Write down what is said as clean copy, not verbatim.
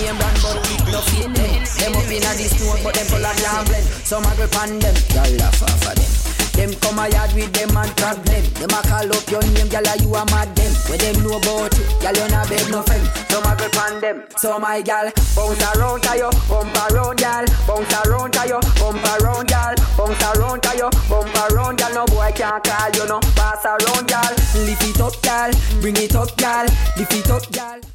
name brand, but no fit them. Them up inna this snow, but them full of jam blend. Some a grip on them, y'all laugh off of them. Them come a yard with them and trap them. Them a call up your name, y'all you a mad them. When them know about you, y'all you not beg no friend. Some a grip on them. So my gal, bounce around to you, bump around y'all. Bounce around to you, bump around y'all. Bounce around to you, bump around y'all. No boy can't call you no. Pass around y'all. Lift it up y'all, bring it up y'all. Lift it up y'all.